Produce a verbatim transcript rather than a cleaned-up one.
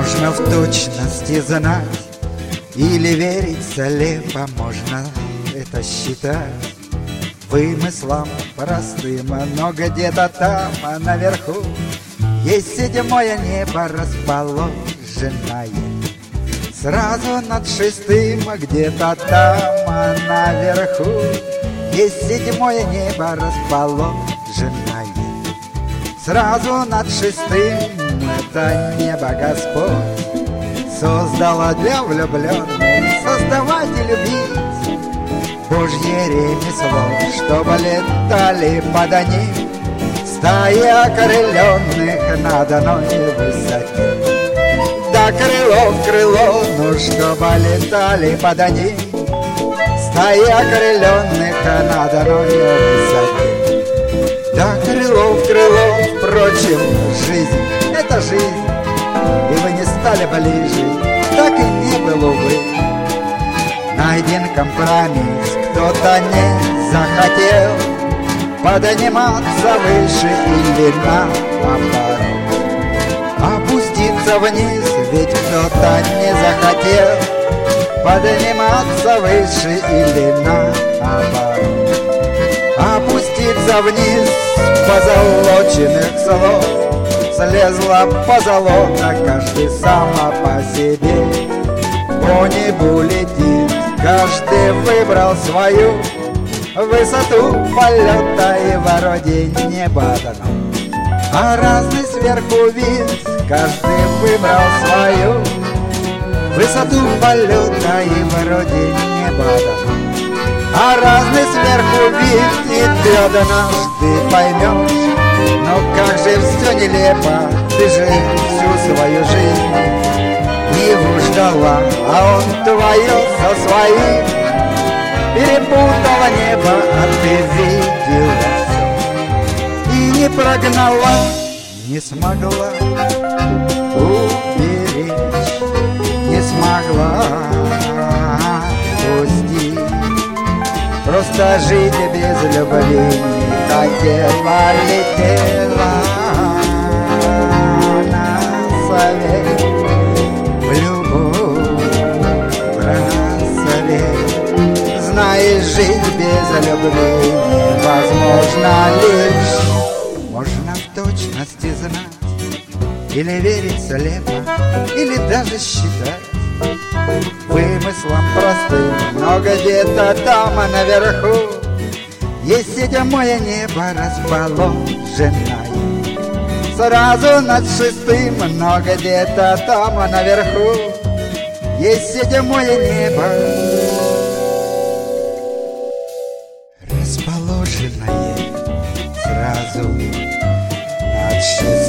Можно в точности знать или верить слепо, можно это считать вымыслом простым, но где-то там наверху есть седьмое небо расположенное сразу над шестым, где-то там наверху есть седьмое небо расположенное сразу над шестым. Это небо Господь создала для влюбленных, создавать и любить Божье ремесло, чтобы летали под ним стаи окрыленных над одной высоте. Да крыло в крыло, ну чтобы летали под ним стаи окрыленных над одной высоте. Да крыло в крыло, впрочем, жизнь — это жизнь, и вы не стали ближе, так и не было, увы. Найден компромисс, кто-то не захотел подниматься выше или наоборот опуститься вниз, ведь кто-то не захотел подниматься выше или наоборот опуститься вниз. Позолоченных слов слезла позолота, каждый сама по себе по небу летит, каждый выбрал свою высоту полета, и вроде неба дано, а разный сверху вид, каждый выбрал свою высоту полета, и вроде неба дано, а разный сверху вид, и ты однажды поймешь, но как же все нелепо, ты же всю свою жизнь его ждала, а он твое со своим перепутала небо, а ты видела все и не прогнала, не смогла уберечь, не смогла пустить. Просто жить без любви не хотела, летела на совет в любовь рассвет. Знаешь, жить без любви невозможно лишь. Можно в точности знать или верить слепо, или даже считать вымыслом простым, но где-то там наверху есть седьмое небо расположенное сразу над шестым, но где-то там наверху есть седьмое небо расположенное сразу над шестым.